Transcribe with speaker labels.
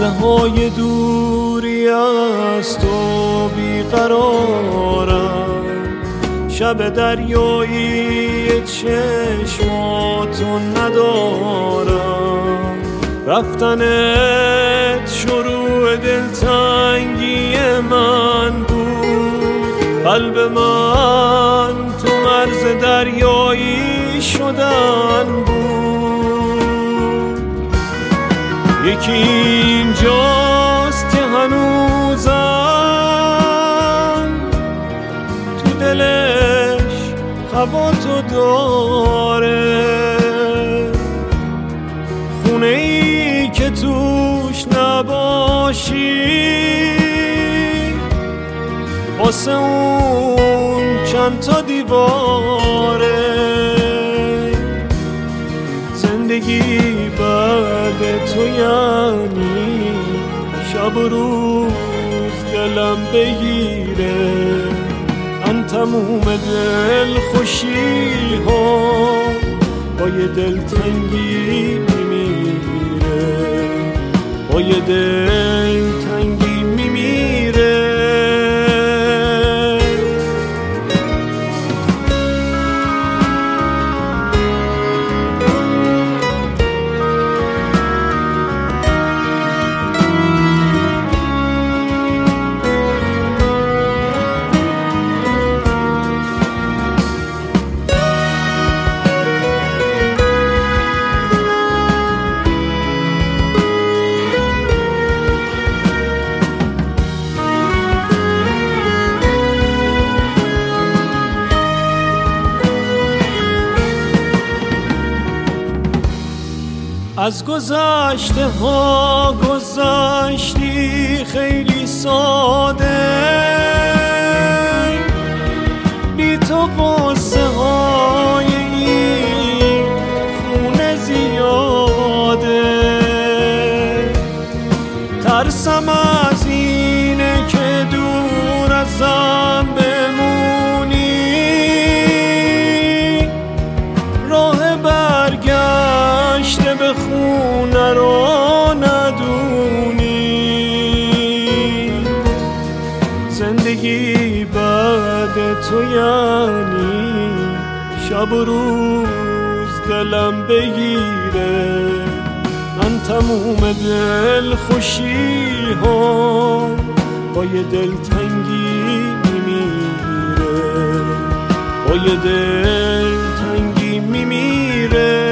Speaker 1: لحظه های دوری از تو بیقرارم، شب دریایی چشماتو ندارم، رفتنت شروع دلتنگی من بود، قلب من تو مرز دریایی شدن بود. یکی اینجاست که هنوزم تو دلش هوا تو داره، خونه ای که توش نباشی واسه اون چند تا دیواره. زندگی بعد تو یعنی شب و روز دلم بگیره، من تموم دل خوشی ها با یه دلتنگی میمیره، با یه دلتنگی میمیره. از گذشته ها گذشتی خیلی ساده، بی تو قصه های این خونه زیاده. ترسم از اینه که دور ازم بمونی، راه برگشت به خونه رو ندونی. زندگی بعد تو یعنی شب و روز دلم بگیره، من تموم دل خوشی ها با یه دلتنگی میمیره، با یه دلتنگی میمیره.